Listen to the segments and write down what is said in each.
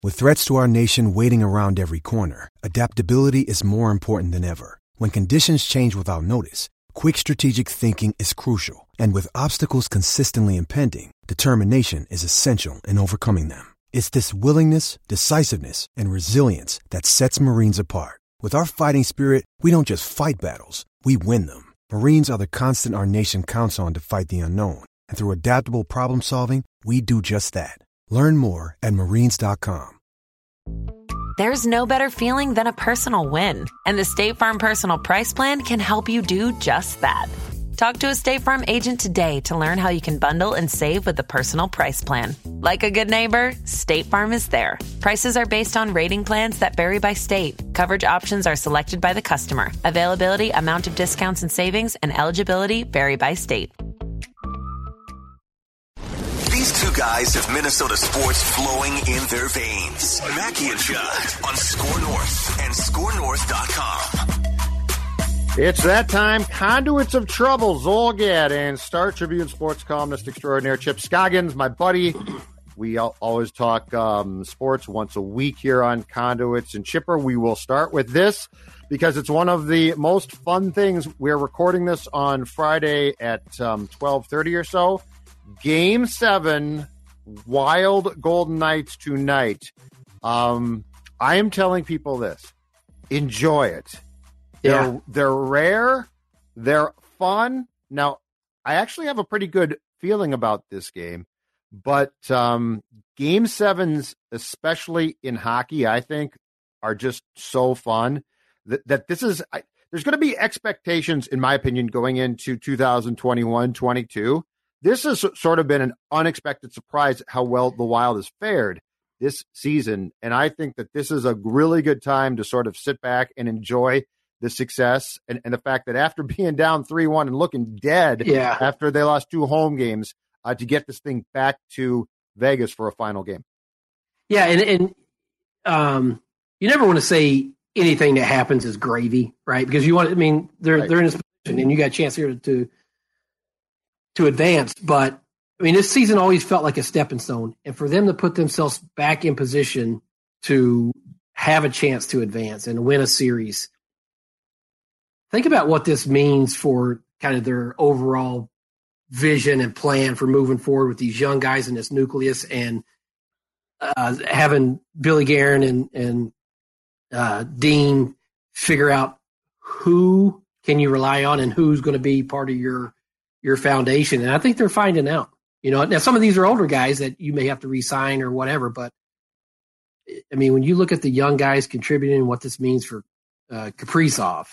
With threats to our nation waiting around every corner, adaptability is more important than ever. When conditions change without notice, quick strategic thinking is crucial. And with obstacles consistently impending, determination is essential in overcoming them. It's this willingness, decisiveness, and resilience that sets Marines apart. With our fighting spirit, we don't just fight battles, we win them. Marines are the constant our nation counts on to fight the unknown. And through adaptable problem solving, we do just that. Learn more at marines.com. There's no better feeling than a personal win. And the State Farm Personal Price Plan can help you do just that. Talk to a State Farm agent today to learn how you can bundle and save with the Personal Price Plan. Like a good neighbor, State Farm is there. Prices are based on rating plans that vary by state. Coverage options are selected by the customer. Availability, amount of discounts and savings, and eligibility vary by state. These two guys have Minnesota sports flowing in their veins. Mackie and Judd on Score North and ScoreNorth.com. It's that time. Conduits of Trouble, Zolgad and Star Tribune sports columnist extraordinaire Chip Scoggins, my buddy. We always talk sports once a week here on Conduits. And Chipper, we will start with this because it's one of the most fun things. We're recording this on Friday at 12:30 or so. Game 7, Wild Golden Knights tonight. I am telling people this. Enjoy it. They're rare. They're fun. Now, I actually have a pretty good feeling about this game, but Game 7s, especially in hockey, I think are just so fun that this is there's going to be expectations, in my opinion, going into 2021-22. This has sort of been an unexpected surprise how well the Wild has fared this season. And I think that this is a really good time to sort of sit back and enjoy the success and the fact that after being down 3-1 and looking dead after they lost 2 home games, to get this thing back to Vegas for a final game. Yeah, and you never want to say anything that happens is gravy, right? Because you want, they're in this position and you got a chance here to advance. But this season always felt like a stepping stone, and for them to put themselves back in position to have a chance to advance and win a series. Think about what this means for kind of their overall vision and plan for moving forward with these young guys in this nucleus, and having Billy Guerin and Dean figure out who can you rely on and who's going to be part of your foundation. And I think they're finding out. Now some of these are older guys that you may have to re-sign or whatever, but when you look at the young guys contributing and what this means for Kaprizov,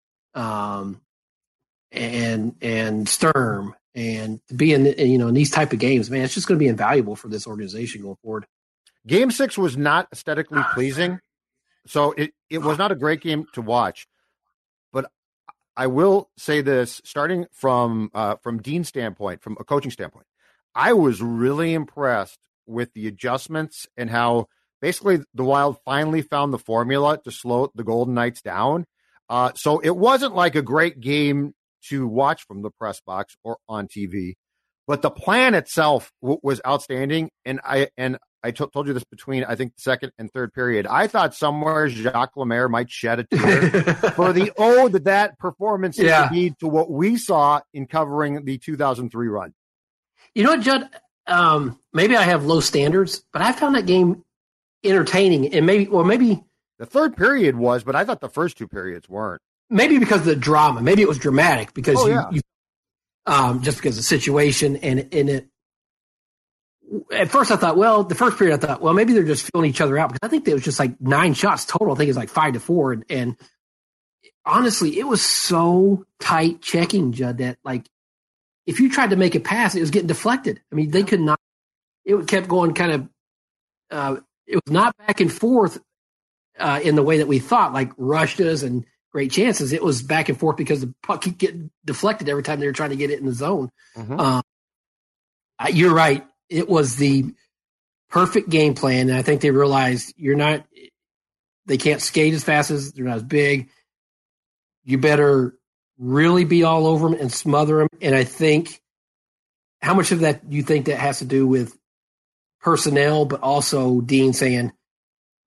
and Sturm, and to be in these type of games, man, it's just going to be invaluable for this organization going forward. Game 6 was not aesthetically pleasing, so it was not a great game to watch. But I will say this, starting from Dean's standpoint, from a coaching standpoint, I was really impressed with the adjustments and how basically the Wild finally found the formula to slow the Golden Knights down. So it wasn't like a great game to watch from the press box or on TV, but the plan itself was outstanding. And I told you this between, I think, the second and third period. I thought somewhere Jacques Lemaire might shed a tear for the ode that performance is indeed to what we saw in covering the 2003 run. You know what, Judd? Maybe I have low standards, but I found that game entertaining, and maybe the third period was, but I thought the first 2 periods weren't. Maybe because of the drama. Maybe it was dramatic because you just because of the situation and it. At first, I thought, the first period, maybe they're just filling each other out, because I think there was just like 9 shots total. I think it's like 5-4, and honestly, it was so tight checking, Judd, that if you tried to make a pass, it was getting deflected. They could not. It kept going kind of. It was not back and forth in the way that we thought, like rushes and great chances. It was back and forth because the puck kept getting deflected every time they were trying to get it in the zone. Mm-hmm. You're right. It was the perfect game plan, and I think they realized they can't skate as fast as they're not as big. You better really be all over them and smother them. And I think, how much of that do you think that has to do with personnel, but also Dean saying,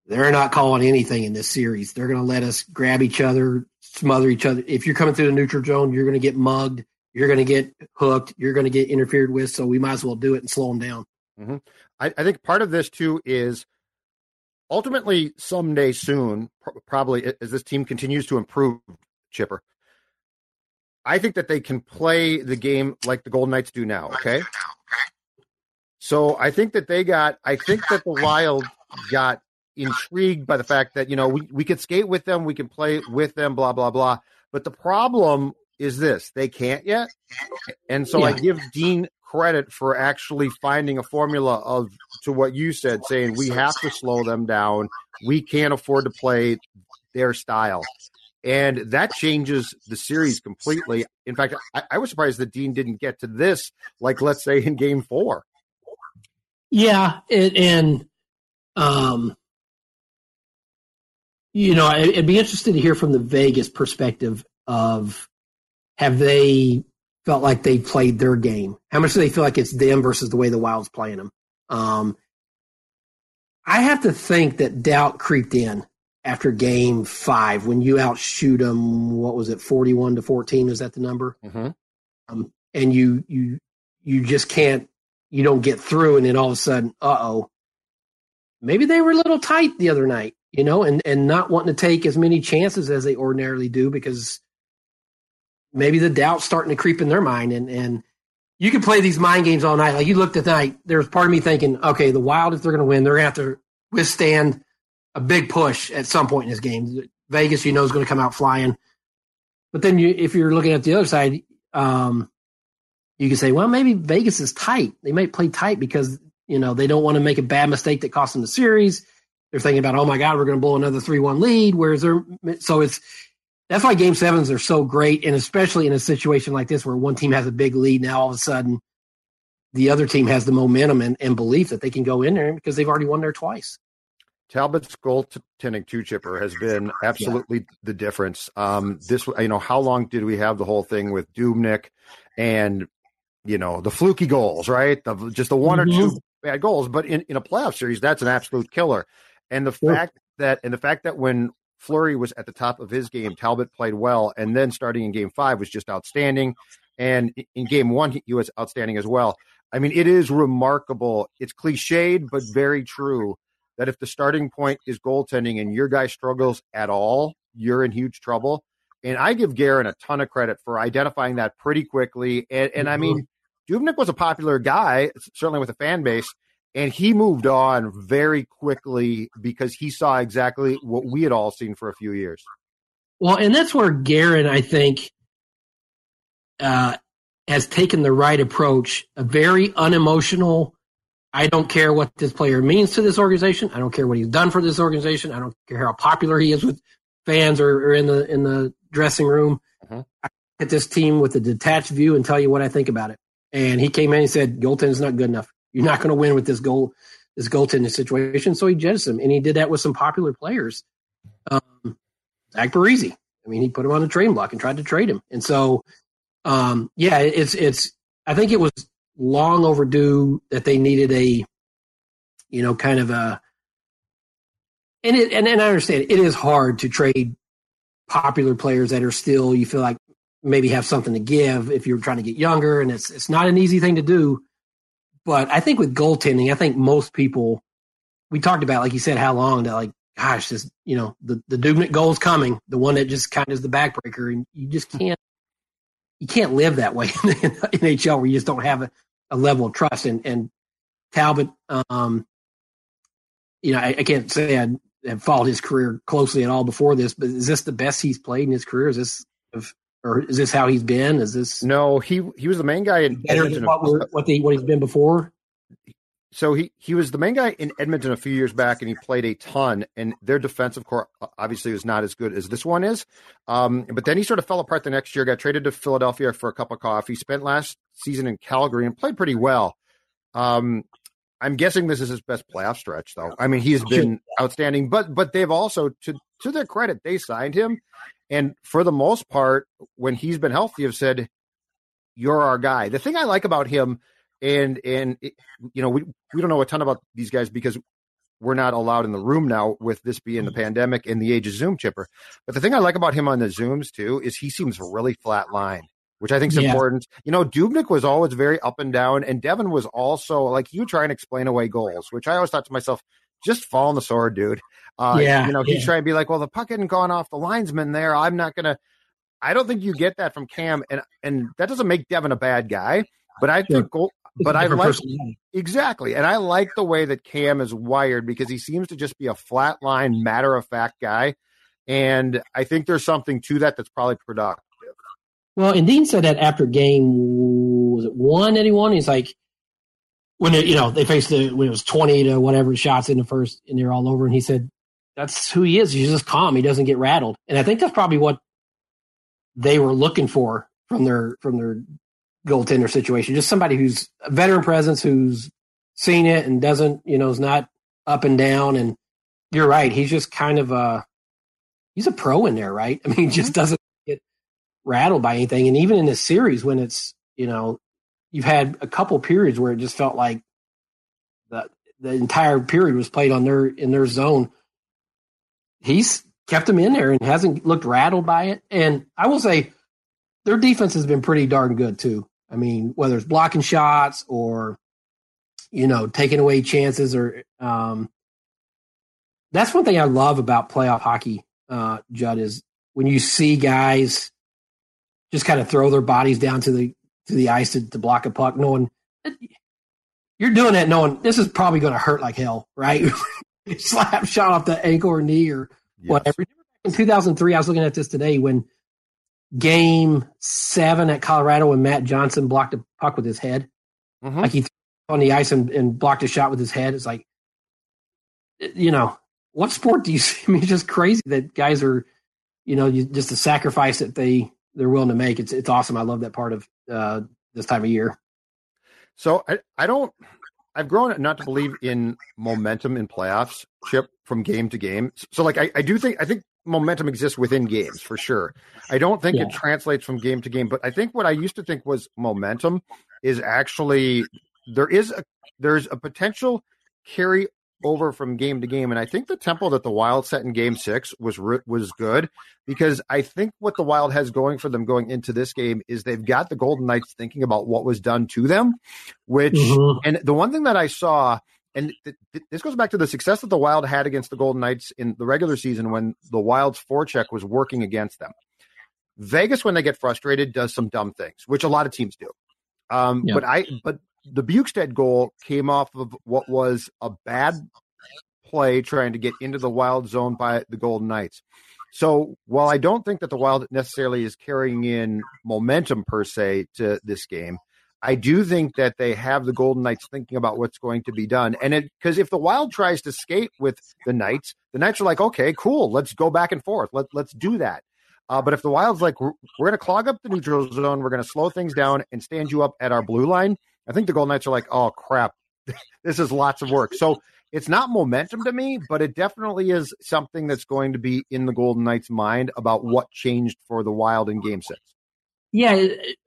they're not calling anything in this series. They're going to let us grab each other, smother each other. If you're coming through the neutral zone, you're going to get mugged. You're going to get hooked. You're going to get interfered with. So we might as well do it and slow them down. Mm-hmm. I think part of this, too, is ultimately someday soon, probably as this team continues to improve, Chipper, I think that they can play the game like the Golden Knights do now, okay? So I think that the Wild got intrigued by the fact that, we could skate with them, we can play with them, blah, blah, blah. But the problem is this, they can't yet. And so I give Dean credit for actually finding a formula to what you said, saying we have to slow them down. We can't afford to play their style. And that changes the series completely. In fact, I was surprised that Dean didn't get to this, like, let's say, in Game 4. Yeah, it'd be interesting to hear from the Vegas perspective of, have they felt like they played their game? How much do they feel like it's them versus the way the Wild's playing them? I have to think that doubt creeped in after Game 5 when you outshoot them. What was it, 41-14? Is that the number? Mm-hmm. And you just can't. You don't get through, and then all of a sudden, maybe they were a little tight the other night, and not wanting to take as many chances as they ordinarily do because maybe the doubt's starting to creep in their mind. And you can play these mind games all night. Like you looked at night, there's part of me thinking, okay, the Wild, if they're going to win, they're going to have to withstand a big push at some point in this game. Vegas, is going to come out flying. But then if you're looking at the other side, you can say, well, maybe Vegas is tight. They might play tight because, they don't want to make a bad mistake that costs them the series. They're thinking about, oh my God, we're going to blow another 3-1 lead. That's why Game 7s are so great. And especially in a situation like this, where one team has a big lead, now all of a sudden the other team has the momentum and belief that they can go in there because they've already won there twice. Talbot's goaltending too, Chipper, has been absolutely the difference. How long did we have the whole thing with Dubnyk and, the fluky goals, right? Just the one or two bad goals, but in a playoff series, that's an absolute killer. And the fact that when Fleury was at the top of his game, Talbot played well, and then starting in Game 5 was just outstanding. And in Game 1, he was outstanding as well. I mean, it is remarkable. It's cliched, but very true that if the starting point is goaltending and your guy struggles at all, you're in huge trouble. And I give Guerin a ton of credit for identifying that pretty quickly. And I mean, Dubnyk was a popular guy, certainly with the fan base, and he moved on very quickly because he saw exactly what we had all seen for a few years. Well, and that's where Guerin, I think, has taken the right approach, a very unemotional, I don't care what this player means to this organization. I don't care what he's done for this organization. I don't care how popular he is with fans or in the dressing room. I look at this team with a detached view and tell you what I think about it. And he came in and said, goaltending's not good enough. You're not going to win with this goaltending situation. So he jettisoned him, and he did that with some popular players. Zach Parise. I mean, he put him on the trading block and tried to trade him. And so, it's. I think it was long overdue that they needed a, kind of a. And I understand it is hard to trade popular players that are still, you feel like maybe have something to give if you're trying to get younger, and it's not an easy thing to do. But I think with goaltending, I think most people, we talked about, like you said, how long that, like, gosh, this, the Dubnyk goal's coming, the one that just kind of is the backbreaker, and you just can't live that way in the NHL where you just don't have a level of trust. And Talbot, I can't say I have followed his career closely at all before this, but is this the best he's played in his career? Is this how he's been? Is this no? He was the main guy in Edmonton. What he's been before. So he was the main guy in Edmonton a few years back, and he played a ton. And their defensive core obviously was not as good as this one is. But then he sort of fell apart the next year. Got traded to Philadelphia for a cup of coffee. Spent last season in Calgary and played pretty well. I'm guessing this is his best playoff stretch, though. I mean, he has been outstanding. But they've also, to their credit, they signed him. And for the most part, when he's been healthy, have said, "You're our guy." The thing I like about him, and we don't know a ton about these guys because we're not allowed in the room now with this being the pandemic and the age of Zoom, Chipper. But the thing I like about him on the Zooms too is he seems really flat line, which I think is important. Dubnyk was always very up and down, and Devin was also like, he would try and explain away goals, which I always thought to myself, just fall on the sword, dude. He's trying to be like, well, the puck hadn't gone off the linesman there. I'm not going to. I don't think you get that from Cam, and that doesn't make Devin a bad guy, but I think But I like exactly, and I like the way that Cam is wired because he seems to just be a flatline, matter-of-fact guy, and I think there's something to that that's probably productive. Well, and Dean said that after game, was it 1 that he won? He's like, when they faced when it was 20 to whatever shots in the first, and they're all over, and he said that's who he is. He's just calm. He doesn't get rattled, and I think that's probably what they were looking for from their goaltender situation. Just somebody who's a veteran presence, who's seen it and doesn't, is not up and down. And you're right. He's just kind of he's a pro in there, right? I mean, he just doesn't get rattled by anything. And even in this series, when it's, you've had a couple periods where it just felt like the entire period was played in their zone. He's kept them in there and hasn't looked rattled by it. And I will say their defense has been pretty darn good too. I mean, whether it's blocking shots or, taking away chances or that's one thing I love about playoff hockey, Judd, is when you see guys just kind of throw their bodies down to the ice to block a puck, knowing you're doing that, knowing this is probably going to hurt like hell, right? Slap shot off the ankle or knee or whatever. In 2003, I was looking at this today when Game 7 at Colorado when Matt Johnson blocked a puck with his head. Mm-hmm. Like he threw on the ice and blocked a shot with his head. It's like, what sport do you see? I mean, it's just crazy that guys are, just the sacrifice that they're willing to make. It's awesome. I love that part of this time of year. So I've grown not to believe in momentum in playoffs, Chip, from game to game. So like, I think momentum exists within games for sure. I don't think it translates from game to game, but I think what I used to think was momentum is actually there's a potential carry over from game to game. And I think the tempo that the Wild set in game 6 was good because I think what the Wild has going for them going into this game is they've got the Golden Knights thinking about what was done to them, which, and the one thing that I saw, and this goes back to the success that the Wild had against the Golden Knights in the regular season when the Wild's forecheck was working against them. Vegas, when they get frustrated, does some dumb things, which a lot of teams do. But the Bukestad goal came off of what was a bad play trying to get into the Wild zone by the Golden Knights. So while I don't think that the Wild necessarily is carrying in momentum per se to this game, I do think that they have the Golden Knights thinking about what's going to be done. And because if the Wild tries to skate with the Knights are like, okay, cool, let's go back and forth. Let's do that. But if the Wild's like, we're going to clog up the neutral zone, we're going to slow things down and stand you up at our blue line, I think the Golden Knights are like, oh, crap, this is lots of work. So it's not momentum to me, but it definitely is something that's going to be in the Golden Knights' mind about what changed for the Wild in Game 6. Yeah,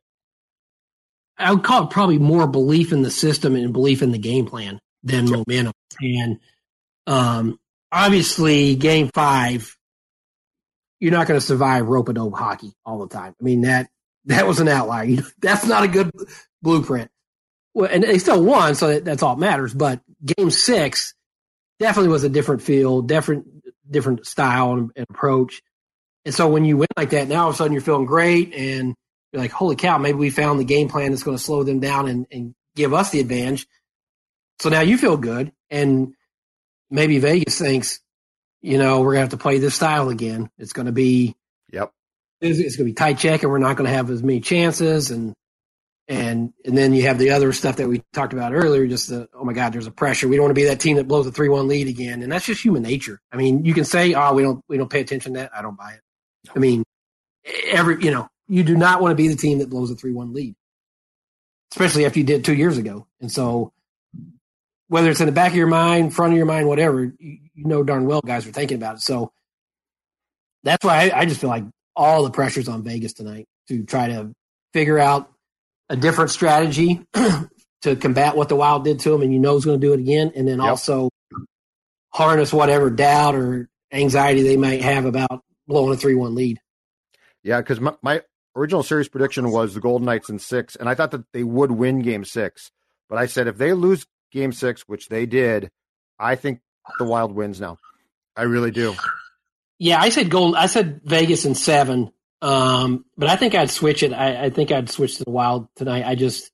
I would call it probably more belief in the system and belief in the game plan than momentum. And obviously, Game 5, you're not going to survive rope-a-dope hockey all the time. I mean, that was an outlier. That's not a good blueprint. Well, and they still won, so that's all that matters. But Game 6 definitely was a different feel, different style and approach. And so when you win like that, now all of a sudden you're feeling great, and you're like, holy cow, maybe we found the game plan that's going to slow them down and give us the advantage. So now you feel good, and maybe Vegas thinks, we're going to have to play this style again. It's going to be it's going to be tight check, and we're not going to have as many chances, and then you have the other stuff that we talked about earlier, just oh my God, there's a pressure. We don't want to be that team that blows a 3-1 lead again. And that's just human nature. I mean, you can say, we don't pay attention to that. I don't buy it. I mean, you do not want to be the team that blows a 3-1 lead, especially after you did 2 years ago. And so whether it's in the back of your mind, front of your mind, whatever, you know darn well guys are thinking about it. So that's why I just feel like all the pressure's on Vegas tonight to try to figure out a different strategy to combat what the Wild did to them, and it's going to do it again. And then also harness whatever doubt or anxiety they might have about blowing a 3-1 lead. Yeah, because my original series prediction was the Golden Knights in 6, and I thought that they would win Game 6. But I said if they lose Game 6, which they did, I think the Wild wins now. I really do. Yeah, I said Vegas in 7, but I think I'd switch it. I think I'd switch to the Wild tonight.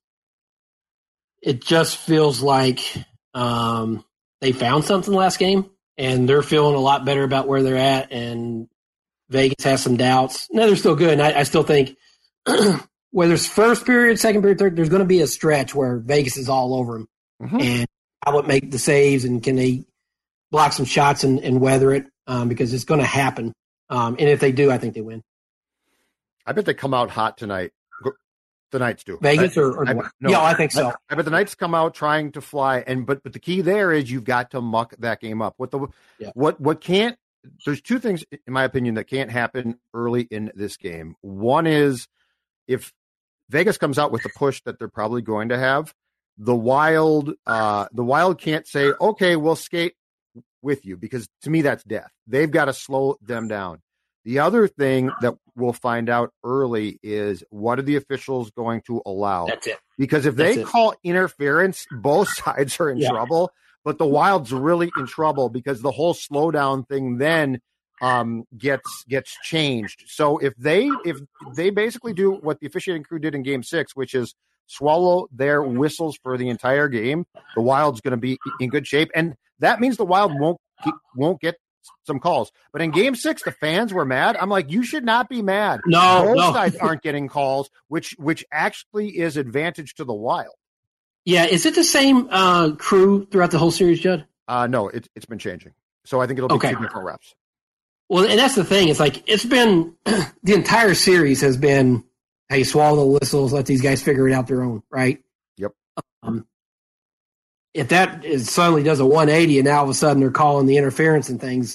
It just feels like they found something last game, and they're feeling a lot better about where they're at, and Vegas has some doubts. No, they're still good, and I still think whether it's first period, second period, third, there's going to be a stretch where Vegas is all over them. Mm-hmm. And how it make the saves, and can they block some shots and weather it, because it's going to happen. And if they do, I think they win. I bet they come out hot tonight. The Knights do. Vegas or I think so. I bet the Knights come out trying to fly, but the key there is you've got to muck that game up. What can't? There's two things in my opinion that can't happen early in this game. One is if Vegas comes out with the push that they're probably going to have, the Wild can't say, okay, we'll skate with you, because to me that's death. They've got to slow them down. The other thing that we'll find out early is what are the officials going to allow? That's it. Because if they call interference, both sides are in trouble, but the Wild's really in trouble because the whole slowdown thing then gets changed. So if they basically do what the officiating crew did in Game 6, which is swallow their whistles for the entire game, the Wild's going to be in good shape, and that means the Wild won't get some calls. But in Game 6, the fans were mad. I'm like, you should not be mad. No, both sides aren't getting calls, which actually is advantage to the Wild. Yeah, is it the same crew throughout the whole series, Judd? No, it's been changing. So I think it'll be 2 different reps. Well, and that's the thing. It's like it's been the entire series has been, hey, swallow the whistles, let these guys figure it out their own, right? Yep. If that suddenly does a 180 and now all of a sudden they're calling the interference and things,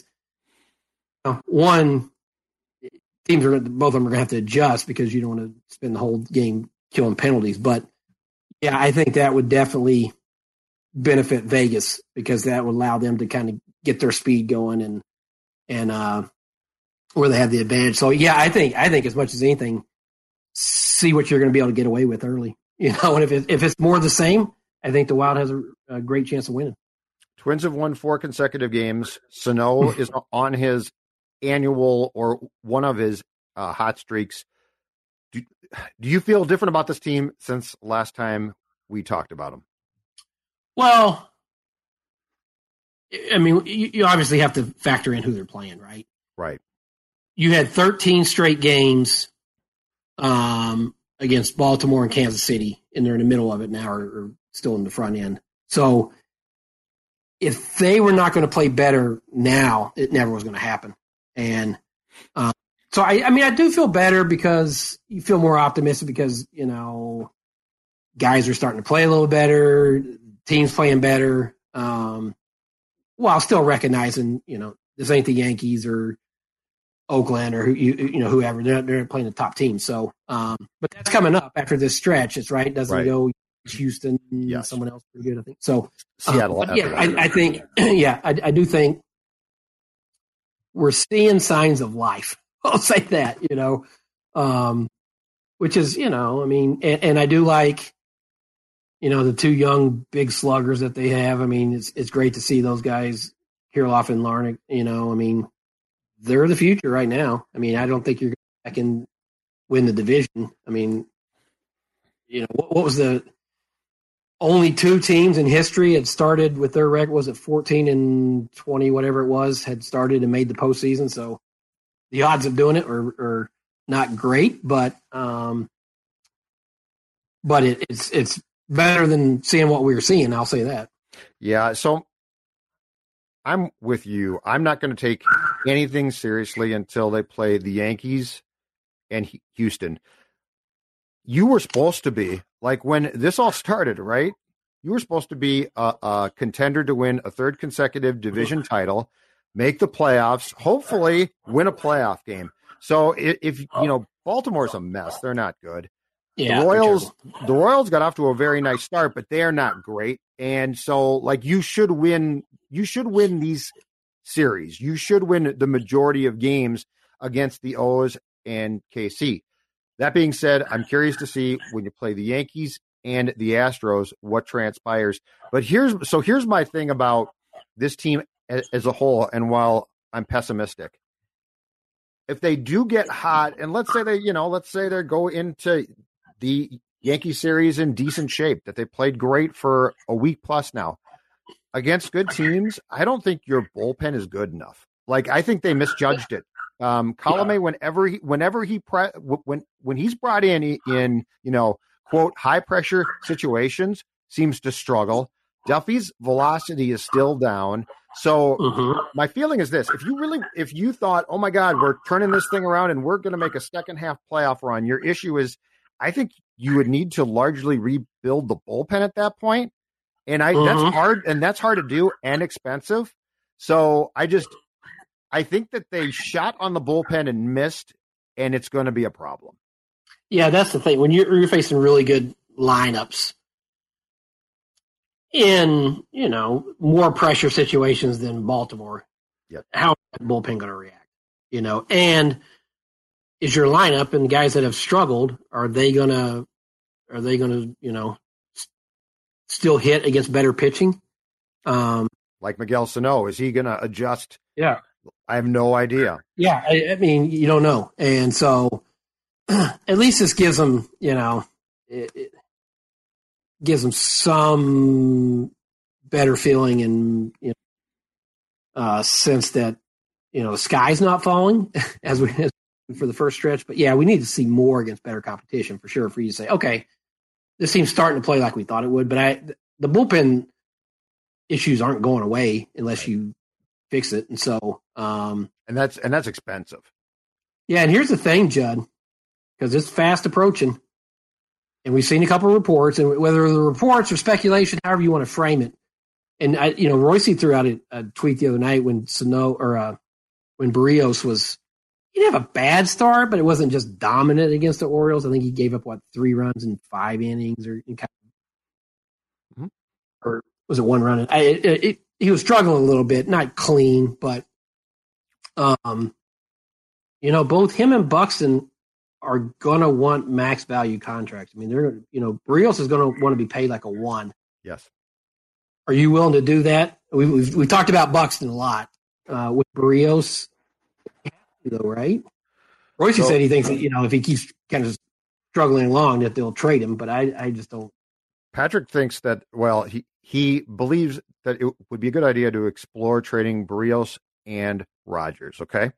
both of them are going to have to adjust because you don't want to spend the whole game killing penalties. But yeah, I think that would definitely benefit Vegas because that would allow them to kind of get their speed going and where they have the advantage. So yeah, I think as much as anything, see what you're going to be able to get away with early. And if it's more of the same, I think the Wild has a great chance of winning. Twins have won 4 consecutive games. Sano is on his annual or one of his hot streaks. Do you feel different about this team since last time we talked about them? Well, I mean, you obviously have to factor in who they're playing, right? Right. You had 13 straight games against Baltimore and Kansas City, and they're in the middle of it now or still in the front end. So if they were not going to play better now, it never was going to happen. And so, I do feel better because you feel more optimistic because, guys are starting to play a little better, teams playing better, while still recognizing, this ain't the Yankees or Oakland or whoever. They're playing the top team. So, but that's coming up after this stretch. It's right. Doesn't go Houston, someone else pretty good, I think. So, Seattle. I think, I do think we're seeing signs of life. I'll say that, which is, and I do like, the 2 young big sluggers that they have. I mean, it's great to see those guys, Kirilloff and Larnach, they're the future right now. I mean, I don't think you're going to back and win the division. I mean, what was the only 2 teams in history had started with their record? Was it 14 and 20, whatever it was, had started and made the postseason? So the odds of doing it are not great, but it's better than seeing what we were seeing. I'll say that. Yeah. So I'm with you. I'm not going to take anything seriously until they play the Yankees and Houston. You were supposed to be, like when this all started, right? You were supposed to be a contender to win a 3rd consecutive division title, make the playoffs, hopefully win a playoff game. So if Baltimore's a mess, they're not good. Yeah, the Royals got off to a very nice start, but they're not great. And so, like, you should win these series. You should win the majority of games against the O's and KC. That being said, I'm curious to see when you play the Yankees and the Astros what transpires. But here's my thing about this team as a whole. And while I'm pessimistic, if they do get hot, and let's say they go into the Yankee series in decent shape, that they played great for a week plus now against good teams, I don't think your bullpen is good enough. Like, I think they misjudged it. Colomé, when he's brought in, quote, high pressure situations, seems to struggle. Duffy's velocity is still down. So my feeling is this: if you thought, oh my God, we're turning this thing around and we're going to make a second half playoff run, your issue is, I think you would need to largely rebuild the bullpen at that point. And that's hard to do and expensive. So I think that they shot on the bullpen and missed, and it's going to be a problem. Yeah, that's the thing. When you're facing really good lineups in, more pressure situations than Baltimore, how is that bullpen going to react? And is your lineup and the guys that have struggled, are they going to, still hit against better pitching? Like Miguel Sano, is he going to adjust? Yeah. I have no idea. Yeah, I mean, you don't know. And so at least this gives them, it gives them some better feeling and sense that, the sky's not falling as for the first stretch. But, yeah, we need to see more against better competition for sure for you to say, okay, this team's starting to play like we thought it would. But the bullpen issues aren't going away unless you fix it. And so and that's expensive. Yeah, and here's the thing, Judd, because it's fast approaching, and we've seen a couple of reports, and whether the reports or speculation, however you want to frame it. And Royce threw out a tweet the other night when when Barrios he didn't have a bad start, but it wasn't just dominant against the Orioles. I think he gave up 3 runs in 5 innings, or was it 1 run? He was struggling a little bit, not clean, but both him and Buxton are gonna want max value contracts. I mean, they're Barrios is gonna want to be paid like a 1. Yes. Are you willing to do that? We talked about Buxton a lot with Barrios, though, right? Royce said he thinks that if he keeps kind of struggling along that they'll trade him, but I just don't. Patrick thinks that he believes that it would be a good idea to explore trading Barrios and Rogers. Okay.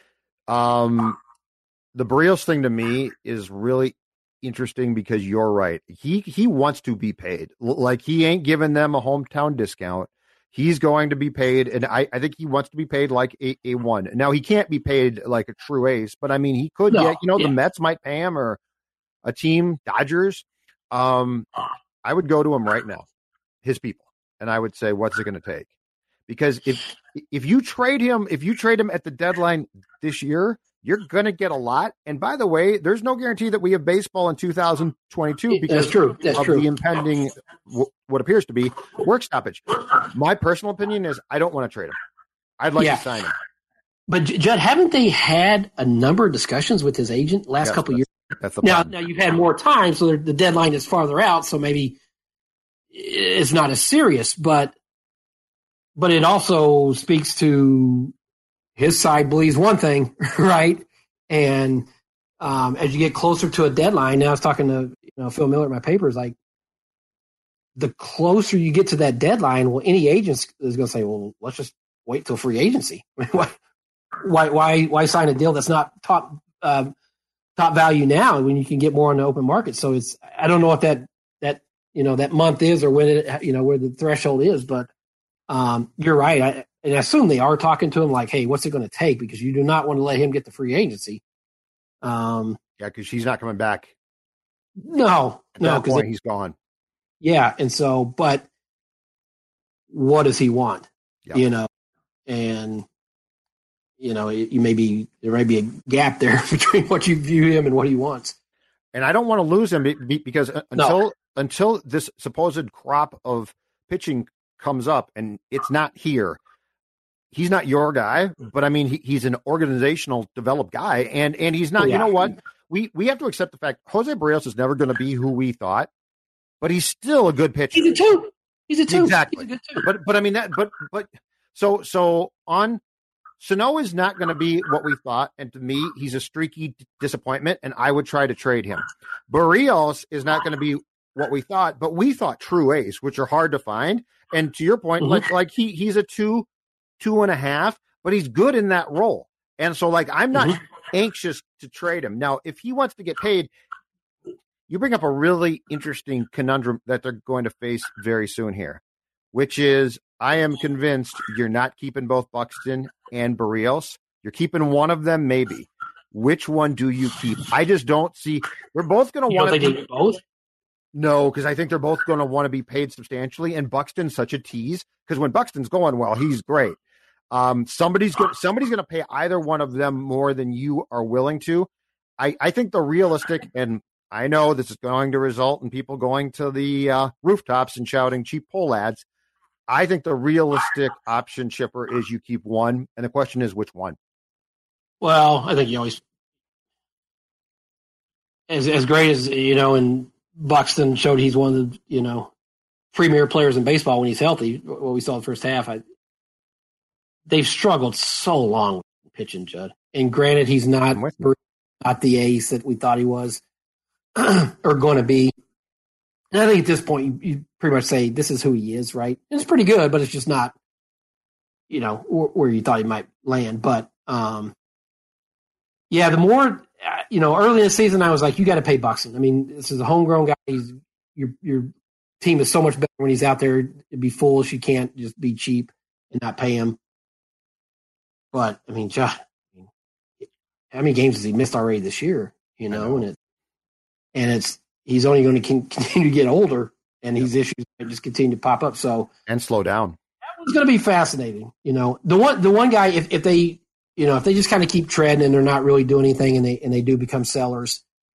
The Barrios thing to me is really interesting because you're right. He wants to be paid. Like, he ain't giving them a hometown discount. He's going to be paid, and I think he wants to be paid like a 1. Now, he can't be paid like a true ace, but I mean, he could get, the Mets might pay him, or a team, Dodgers. I would go to him right now, his people, and I would say, what's it going to take? Because if you trade him at the deadline this year, you're going to get a lot. And by the way, there's no guarantee that we have baseball in 2022 because of the impending, what appears to be, work stoppage. My personal opinion is I don't want to trade him. I'd like to sign him. But Judd, haven't they had a number of discussions with his agent last couple of years? That's the now you've had more time, so the deadline is farther out, so maybe it's not as serious. But it also speaks to his side believes one thing, right? And as you get closer to a deadline, now I was talking to Phil Miller at my paper, is like, the closer you get to that deadline, well, any agent is going to say, well, let's just wait till free agency. Why sign a deal that's not top value now when you can get more on the open market? So I don't know what that month is or when where the threshold is, but you're right. And I assume they are talking to him like, hey, what's it going to take? Because you do not want to let him get the free agency. Because he's not coming back. No, because he's gone. Yeah, and so, but what does he want? Yeah. And there may be a gap there between what you view him and what he wants. And I don't want to lose him because until this supposed crop of pitching comes up and it's not here, he's not your guy. But I mean, he's an organizational developed guy, and he's not. You know what? We have to accept the fact Jose Barrios is never going to be who we thought, but he's still a good pitcher. He's a two. Exactly. He's a good two. But I mean that. But so on. Sano is not going to be what we thought, and to me, he's a streaky disappointment, and I would try to trade him. Barrios is not going to be what we thought, but we thought true ace, which are hard to find. And to your point, like he's a 2.5, but he's good in that role. And so, like, I'm not anxious to trade him. Now, if he wants to get paid, you bring up a really interesting conundrum that they're going to face very soon here, which is I am convinced you're not keeping both Buxton and Barrios. You're keeping one of them, maybe. Which one do you keep? I just don't see. They're both going to want to keep both. No, because I think they're both going to want to be paid substantially, and Buxton's such a tease because when Buxton's going well, he's great. Somebody's going to pay either one of them more than you are willing to. I think the realistic, and I know this is going to result in people going to the rooftops and shouting cheap poll ads. I think the realistic option, Chipper, is you keep one, and the question is which one. Well, I think you always, as great as and Buxton showed he's one of the premier players in baseball when he's healthy. What we saw in the first half, they've struggled so long with pitching, Judd. And granted, he's not the ace that we thought he was or going to be. And I think at this point, you pretty much say this is who he is, right? And it's pretty good, but it's just not, where you thought he might land. But, the more, early in the season, I was like, you got to pay Buxton. I mean, this is a homegrown guy. Your team is so much better when he's out there. It'd be foolish. You can't just be cheap and not pay him. But, I mean, how many games has he missed already this year? And he's only going to continue to get older, and these issues just continue to pop up. So and slow down. That one's going to be fascinating. The one guy, if they just kind of keep treading and they're not really doing anything, and they do become sellers.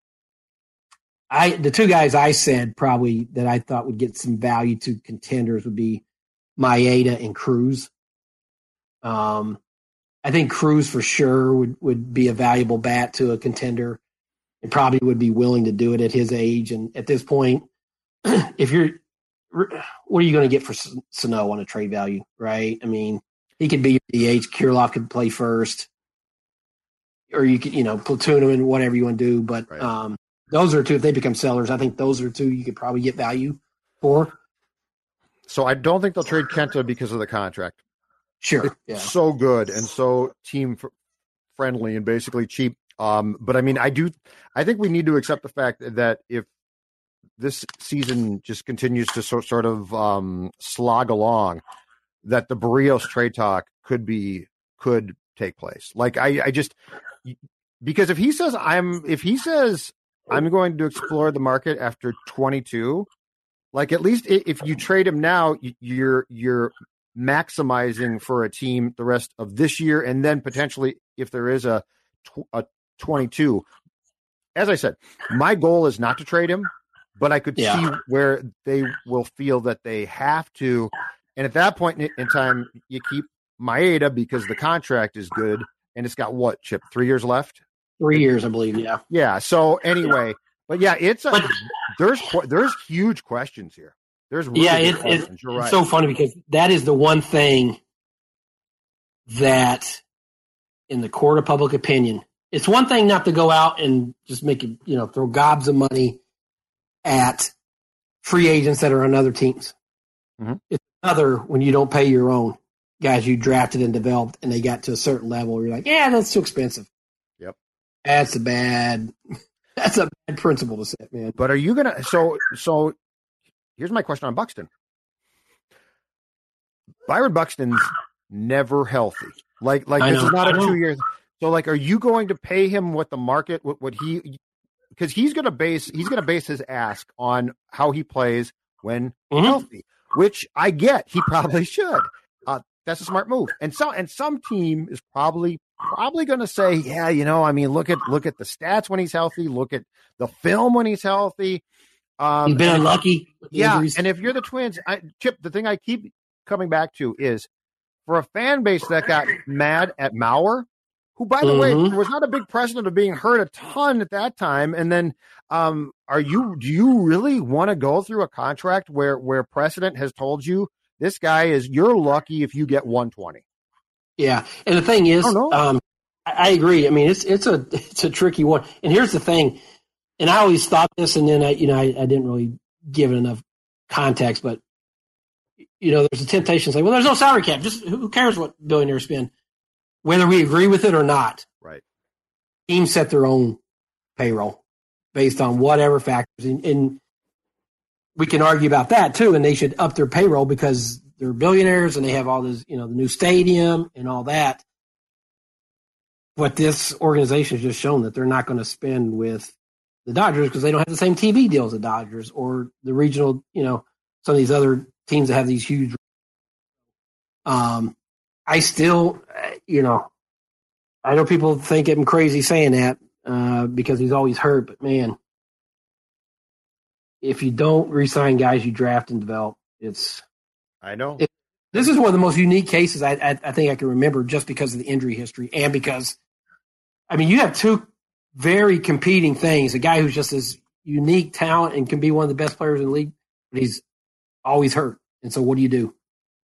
The two guys I said probably that I thought would get some value to contenders would be Maeda and Cruz. I think Cruz for sure would be a valuable bat to a contender. And probably would be willing to do it at his age. And at this point, what are you going to get for Sano on a trade value, right? I mean, he could be your DH. Kirilloff could play first. Or you could, platoon him and whatever you want to do. But those are two, if they become sellers, I think those are two you could probably get value for. So I don't think they'll trade Kenta because of the contract. Sure. It's so good and so team friendly and basically cheap. But I mean, I think we need to accept the fact that if this season just continues to sort of slog along, that the Barrios trade talk could take place. Like I just, because if he says I'm going to explore the market after 22, like at least if you trade him now, you're maximizing for a team the rest of this year, and then potentially if there is a 22. As I said, my goal is not to trade him, but I could see where they will feel that they have to. And at that point in time, you keep Maeda because the contract is good, and it's got what, Chip, 3 years left? 3 years, I believe. Yeah. Yeah. So anyway, but yeah, there's huge questions here. There's really questions. You're right. It's so funny because that is the one thing that in the court of public opinion, it's one thing not to go out and just make it, throw gobs of money at free agents that are on other teams. Mm-hmm. It's another when you don't pay your own guys you drafted and developed, and they got to a certain level where you're like, yeah, that's too expensive. Yep. That's a bad principle to set, man. But are you going to, so here's my question on Buxton. Byron Buxton's never healthy. Like this is not a 2 year. So like, are you going to pay him what the market, because he's going to base his ask on how he plays when healthy, which I get. He probably should. that's a smart move. And some team is probably going to say, yeah, I mean, look at the stats when he's healthy. Look at the film when he's healthy. He's been unlucky. Yeah, and if you're the Twins, Chip, the thing I keep coming back to is for a fan base that got mad at Mauer, who, by the way, was not a big precedent of being hurt a ton at that time. And then, do you really want to go through a contract where precedent has told you this guy you're lucky if you get 120? Yeah, and the thing is, I agree. I mean, it's a tricky one. And here's the thing, and I always thought this, and then I didn't really give it enough context, but there's a temptation to say, well, there's no salary cap. Just who cares what billionaires spend, whether we agree with it or not. Right. Teams set their own payroll based on whatever factors, and we can argue about that too. And they should up their payroll because they're billionaires and they have all this, the new stadium and all that. But this organization has just shown that they're not going to spend with the Dodgers because they don't have the same TV deals as the Dodgers or the regional, some of these other teams that have these huge. I still, I know people think I'm crazy saying that because he's always hurt, but man, if you don't re-sign guys you draft and develop, I know. This is one of the most unique cases I think I can remember just because of the injury history and because, I mean, you have two very competing things. A guy who's just this unique talent and can be one of the best players in the league, but he's always hurt. And so what do you do?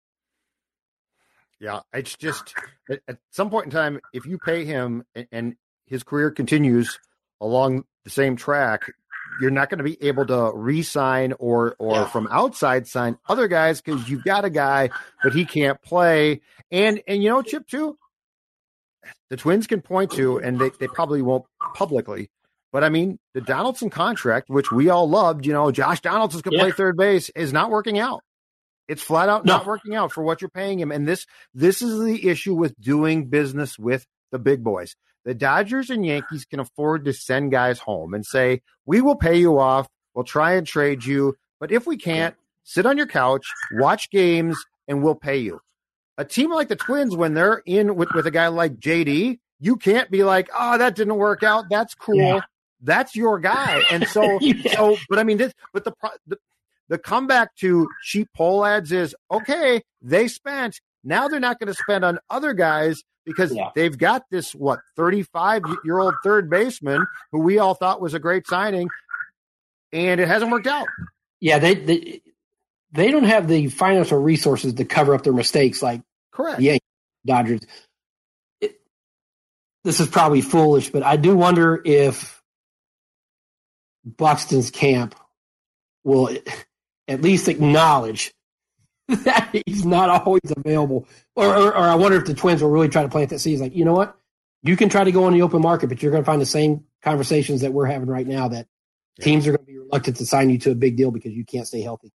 Yeah, it's just at some point in time, if you pay him and his career continues along the same track, you're not going to be able to re-sign or from outside sign other guys because you've got a guy, but he can't play. And Chip, too, the Twins can point to, and they probably won't publicly, but I mean, the Donaldson contract, which we all loved, Josh Donaldson can play third base, is not working out. It's flat out not working out for what you're paying him. And this is the issue with doing business with the big boys. The Dodgers and Yankees can afford to send guys home and say, we will pay you off. We'll try and trade you. But if we can't, sit on your couch, watch games, and we'll pay you. A team like the Twins, when they're in with a guy like JD, you can't be like, oh, that didn't work out. That's cool. Yeah. That's your guy. And so, but I mean, the comeback to cheap poll ads is, okay, they spent. Now they're not going to spend on other guys because they've got this, 35-year-old third baseman who we all thought was a great signing, and it hasn't worked out. Yeah, they don't have the financial resources to cover up their mistakes like the Dodgers. This is probably foolish, but I do wonder if Buxton's camp will at least acknowledge that he's not always available. Or I wonder if the Twins will really try to plant that seed. Like, you know what? You can try to go on the open market, but you're going to find the same conversations that we're having right now that teams are going to be reluctant to sign you to a big deal because you can't stay healthy.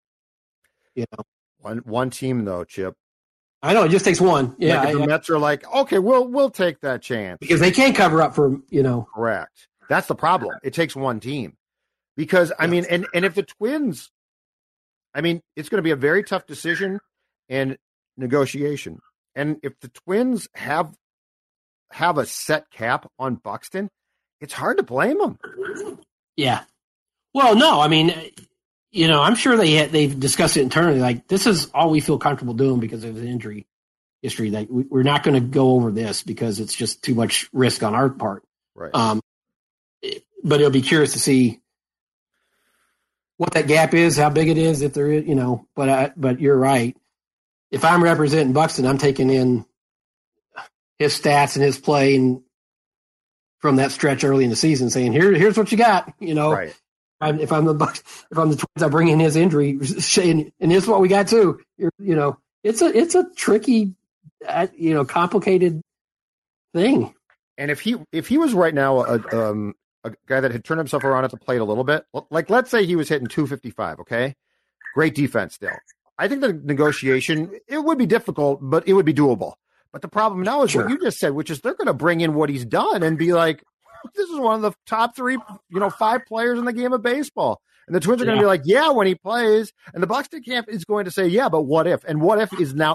One team, though, Chip. I know. It just takes one. Yeah. Like the Mets are like, okay, we'll take that chance. Because they can't cover up for, Correct. That's the problem. It takes one team. Because, I mean, and if the Twins, I mean, it's going to be a very tough decision and negotiation. And if the Twins have a set cap on Buxton, it's hard to blame them. Yeah. Well, no, I mean, I'm sure they've discussed it internally. Like, this is all we feel comfortable doing because of the injury history. Like, we're not going to go over this because it's just too much risk on our part. Right. But it'll be curious to see what that gap is, how big it is, if there is, but you're right. If I'm representing Buxton, I'm taking in his stats and his play and from that stretch early in the season saying, here's what you got, Right. If I'm the Twins, I bring in his injury and here's what we got too. It's a tricky, complicated thing. And if he was right now a guy that had turned himself around at the plate a little bit, like let's say he was hitting 255, okay? Great defense still. I think the negotiation, it would be difficult, but it would be doable. But the problem now is what you just said, which is they're going to bring in what he's done and be like, this is one of the top 3, 5 players in the game of baseball. And the Twins are going to be like, yeah, when he plays. And the Buxton camp is going to say, yeah, but what if? And what if is now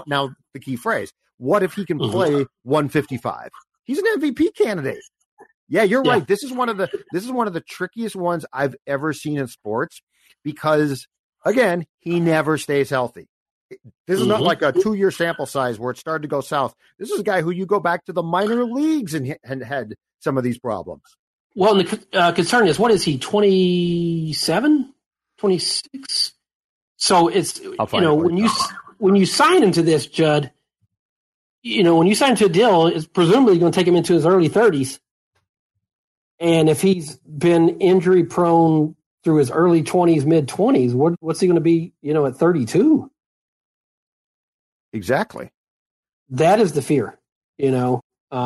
the key phrase. What if he can play 155? He's an MVP candidate. Yeah, you're right. This is one of the trickiest ones I've ever seen in sports because, again, he never stays healthy. This is not like a 2-year sample size where it started to go south. This is a guy who you go back to the minor leagues and had some of these problems. Well, and the concern is, what is he, 27, 26? So it's, when you sign him to this, Judd, when you sign him to a deal, it's presumably going to take him into his early 30s. And if he's been injury prone through his early 20s, mid 20s, what's he going to be, at 32? Exactly. That is the fear, Yes.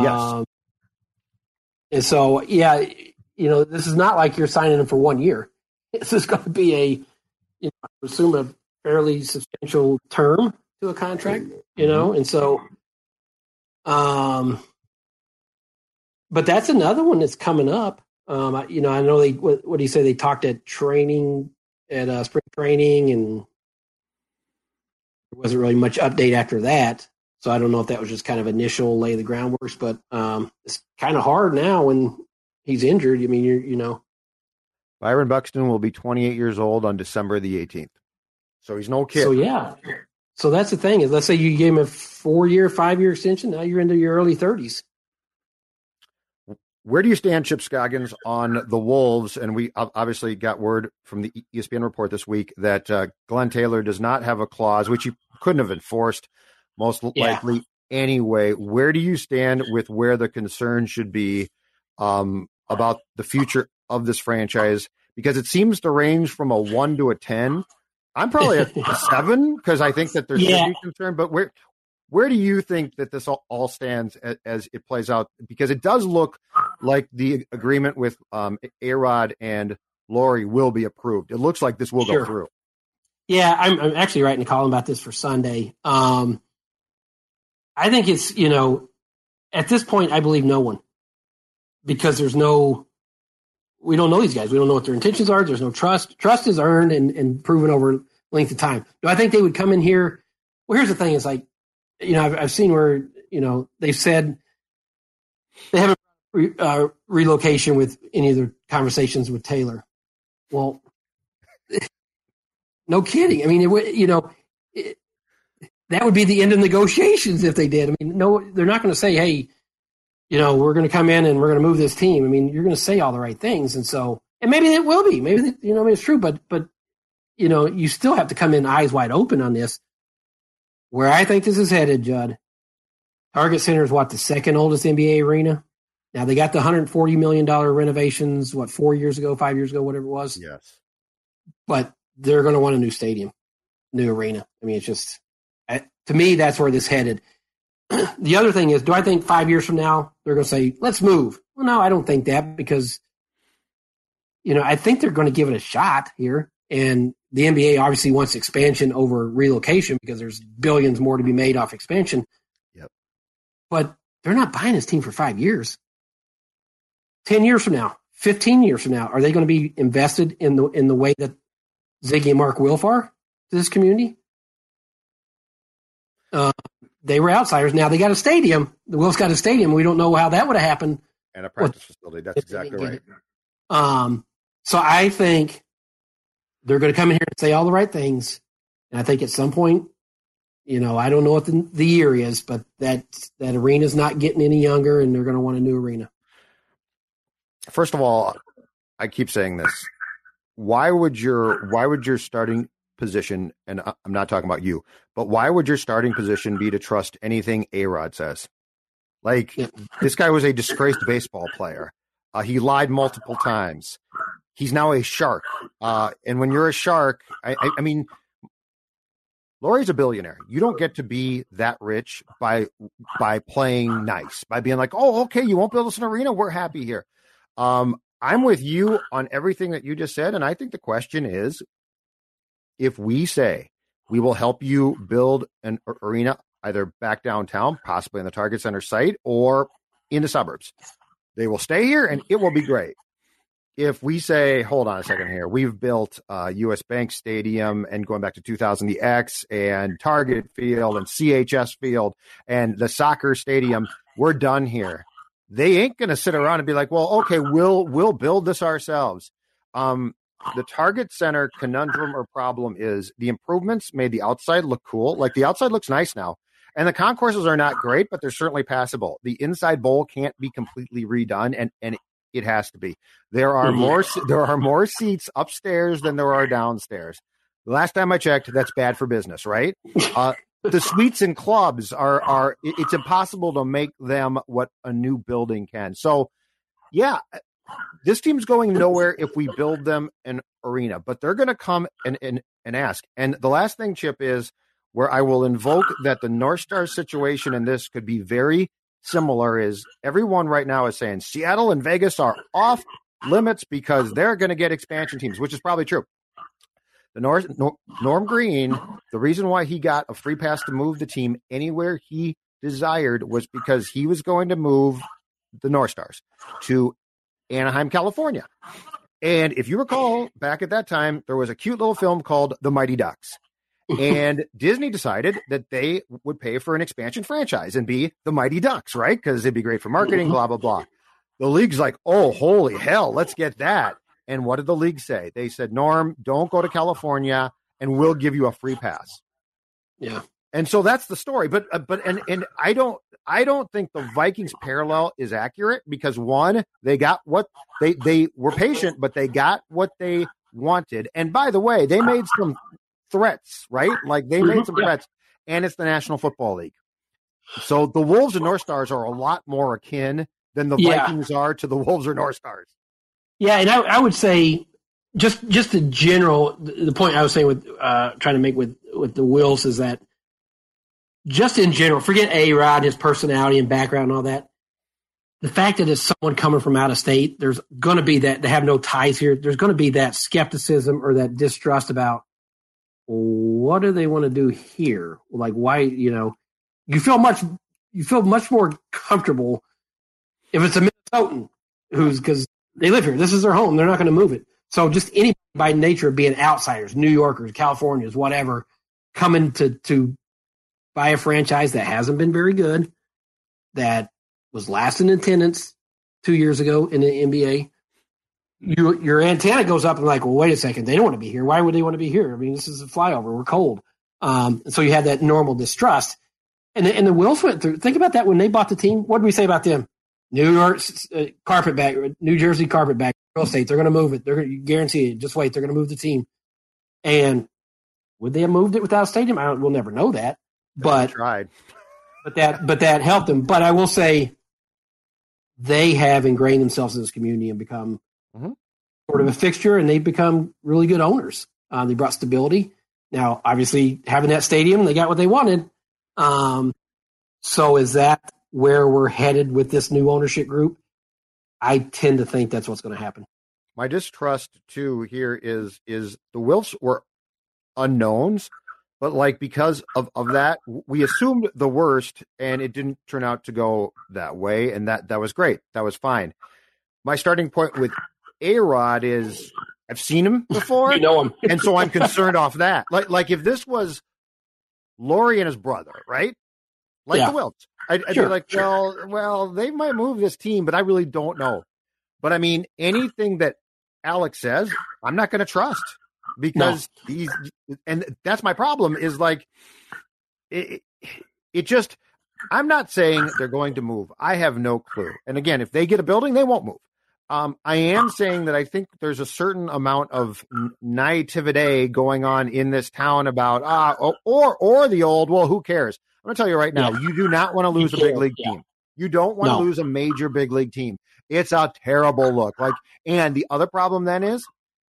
And so, this is not like you're signing him for 1 year. This is going to be I assume a fairly substantial term to a contract, and so, but that's another one that's coming up. I know what do you say? They talked at spring training, and there wasn't really much update after that. So I don't know if that was just kind of initial lay the groundwork, but it's kind of hard now when he's injured. I mean, Byron Buxton will be 28 years old on December the 18th. So he's no kid. So, So that's the thing is, let's say you gave him a 4-year, 5-year extension. Now you're into your early 30s. Where do you stand, Chip Scoggins, on the Wolves? And we obviously got word from the ESPN report this week that Glenn Taylor does not have a clause, which he couldn't have enforced most likely anyway. Where do you stand with where the concern should be about the future of this franchise? Because it seems to range from a 1 to a 10. I'm probably at a 7 because I think that there should be concern. But where do you think that this all stands as it plays out? Because it does look like the agreement with A-Rod and Laurie will be approved. It looks like this will go through. Yeah, I'm actually writing a column about this for Sunday. I think it's, at this point, I believe no one. Because we don't know these guys. We don't know what their intentions are. There's no trust. Trust is earned and proven over length of time. Do I think they would come in here? Well, here's the thing. It's like, I've seen where, they've said they haven't relocation with any of their conversations with Taylor. Well, no kidding. I mean, that would be the end of negotiations if they did. I mean, no, they're not going to say, hey, we're going to come in and we're going to move this team. I mean, you're going to say all the right things. And so, and maybe it will be, maybe, it's true, but, you still have to come in eyes wide open on this. Where I think this is headed, Judd, Target Center is the second oldest NBA arena. Now they got the $140 million renovations, 4 years ago, 5 years ago, whatever it was. Yes. But they're going to want a new stadium, new arena. I mean, it's just, to me, that's where this headed. The other thing is, do I think 5 years from now they're going to say, let's move? Well, no, I don't think that because, I think they're going to give it a shot here. And the NBA obviously wants expansion over relocation because there's billions more to be made off expansion. Yep. But they're not buying this team for 5 years. 10 years from now, 15 years from now, are they going to be invested in the way that Ziggy and Mark Wilf are to this community? They were outsiders. Now they got a stadium. The Wilfs got a stadium. We don't know how that would have happened. And a practice facility. That's exactly right. So I think they're going to come in here and say all the right things. And I think at some point, I don't know what the year is, but that arena's not getting any younger and they're going to want a new arena. First of all, I keep saying this. Why would your starting position, and I'm not talking about you, but why would your starting position be to trust anything A-Rod says? This guy was a disgraced baseball player. He lied multiple times. He's now a shark. And when you're a shark, I mean, Laurie's a billionaire. You don't get to be that rich by playing nice, by being like, oh, okay, you won't build us an arena. We're happy here. I'm with you on everything that you just said. And I think the question is, if we say we will help you build an arena either back downtown, possibly in the Target Center site, or in the suburbs, they will stay here and it will be great. if we say, hold on a second here, we've built U.S. Bank Stadium and going back to 2000, the X and Target Field and CHS Field and the soccer stadium, we're done here. They ain't going to sit around and be like, well, okay, we'll build this ourselves. The Target Center conundrum or problem is the improvements made the outside look cool. Like the outside looks nice now. And the concourses are not great, but they're certainly passable. The inside bowl can't be completely redone, and it has to be. There are more seats upstairs than there are downstairs. The last time I checked, that's bad for business, right? The suites and clubs are it's impossible to make them what a new building can. So, yeah, this team's going nowhere if we build them an arena, but they're going to come and ask. And the last thing, Chip, is where I will invoke that the North Star situation in this could be very similar is everyone right now is saying Seattle and Vegas are off limits because they're going to get expansion teams, which is probably true. Norm Green, the reason why he got a free pass to move the team anywhere he desired was because he was going to move the North Stars to Anaheim, California. And if you recall, back at that time, there was a cute little film called The Mighty Ducks. And Disney decided that they would pay for an expansion franchise and be the Mighty Ducks, right? Because it'd be great for marketing, blah, blah, blah. The league's like, oh, holy hell, let's get that. And what did the league say? They said, Norm, don't go to California, and we'll give you a free pass. Yeah. And so that's the story. But I don't think the Vikings parallel is accurate because one, they got what they were patient, but they got what they wanted. And by the way, they made some threats, right? Like they made some threats, and it's the National Football League. So the Wolves and North Stars are a lot more akin than the Vikings are to the Wolves or North Stars. Yeah, and I would say just the general, the point I was saying with trying to make with the Wolves is that just in general, forget A-Rod, his personality and background and all that. The fact that it's someone coming from out of state, there's going to be that they have no ties here. There's going to be that skepticism or that distrust what do they want to do here? Like, why, you feel much more comfortable if it's a Minnesotan because they live here. This is their home. They're not going to move it. So just anybody by nature of being outsiders, New Yorkers, Californians, whatever, coming to buy a franchise that hasn't been very good, that was last in attendance 2 years ago in the NBA, your antenna goes up and like, well, wait a second, they don't want to be here. Why would they want to be here? I mean, this is a flyover. We're cold. So you had that normal distrust. And the Wolves went through. Think about that when they bought the team. What did we say about them? New York carpetbag, New Jersey carpetbag, real estate. They're going to move it. They're going to guarantee it. Just wait. They're going to move the team. And would they have moved it without a stadium? We'll never know that. But tried. But that helped them. But I will say they have ingrained themselves in this community and become sort of a fixture, and they've become really good owners. They brought stability. Now, obviously, having that stadium, they got what they wanted. So is that where we're headed with this new ownership group? I tend to think that's what's going to happen. My distrust, too, here is the Wolves were unknowns, but like because of that, we assumed the worst, and it didn't turn out to go that way, and that was great. That was fine. My starting point with A-Rod is I've seen him before, you know him. And so I'm concerned off that. Like if this was Laurie and his brother, right? Like the Wilts. I'd be like, well, they might move this team, but I really don't know. But I mean, anything that Alex says, I'm not going to trust because and that's my problem is like, it just, I'm not saying they're going to move. I have no clue. And again, if they get a building, they won't move. I am saying that I think there's a certain amount of naivete going on in this town about, or the old, well, who cares? I'm going to tell you right now, you do not want to lose a big league team. You don't want to lose a major big league team. It's a terrible look. And the other problem then is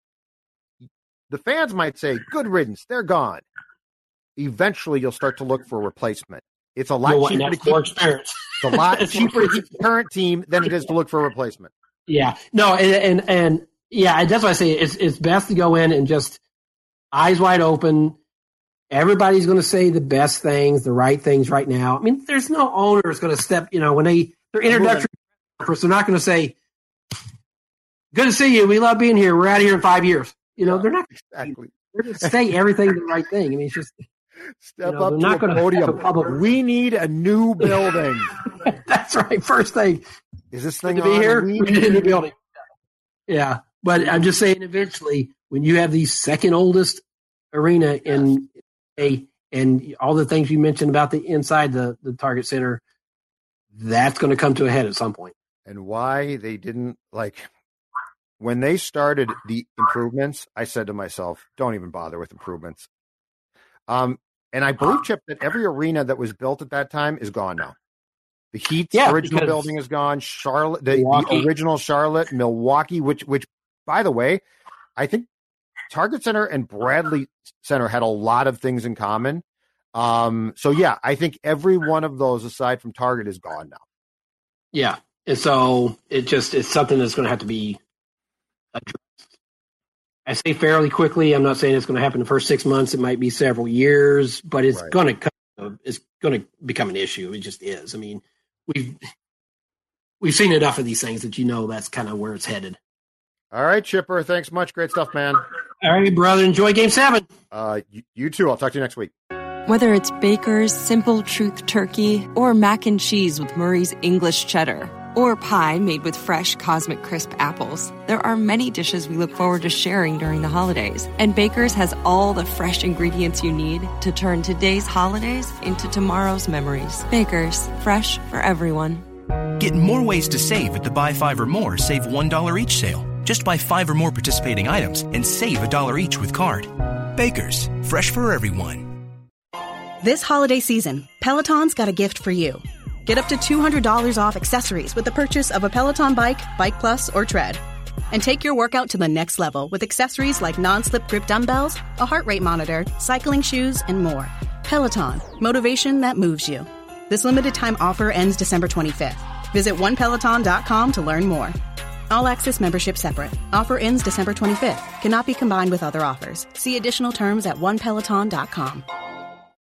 the fans might say, good riddance, they're gone. Eventually, you'll start to look for a replacement. It's a lot cheaper to keep. It's a lot cheaper to keep the current team than it is to look for a replacement. Yeah, no, and that's why I say it's best to go in and just eyes wide open. Everybody's going to say the best things, the right things right now. I mean, there's no owner that's going to step, when they're introductory, they're not going to say, Good to see you. We love being here. We're out of here in 5 years. You know, they're not exactly. They're going to say everything the right thing. I mean, it's just step up to a podium. We need a new building. That's right. First thing. Is this thing to be here? We need a new building. Yeah, but I'm just saying, eventually, when you have the second oldest arena in and all the things you mentioned about the inside the Target Center, that's going to come to a head at some point. And why they didn't, like, when they started the improvements, I said to myself, don't even bother with improvements. And I believe, Chip, that every arena that was built at that time is gone now. The Heat's original building is gone. Charlotte, the original Charlotte, Milwaukee, which, by the way, I think Target Center and Bradley Center had a lot of things in common. So yeah, I think every one of those, aside from Target, is gone now. Yeah, and so it's something that's going to have to be addressed. I say fairly quickly. I'm not saying it's going to happen in the first 6 months. It might be several years, but it's going to become an issue. It just is. I mean, we've seen enough of these things that you know that's kind of where it's headed. All right, Chipper. Thanks much. Great stuff, man. All right, brother. Enjoy Game 7. You too. I'll talk to you next week. Whether it's Baker's Simple Truth Turkey or mac and cheese with Murray's English Cheddar or pie made with fresh Cosmic Crisp apples, there are many dishes we look forward to sharing during the holidays. And Baker's has all the fresh ingredients you need to turn today's holidays into tomorrow's memories. Baker's, fresh for everyone. Get more ways to save at the Buy 5 or More Save $1 each sale. Just buy 5 or more participating items and save $1 each with card. Baker's, fresh for everyone. This holiday season, Peloton's got a gift for you. Get up to $200 off accessories with the purchase of a Peloton bike, Bike Plus, or Tread. And take your workout to the next level with accessories like non-slip grip dumbbells, a heart rate monitor, cycling shoes, and more. Peloton, motivation that moves you. This limited time offer ends December 25th. Visit onepeloton.com to learn more. All access membership separate. Offer ends December 25th. Cannot be combined with other offers. See additional terms at onepeloton.com.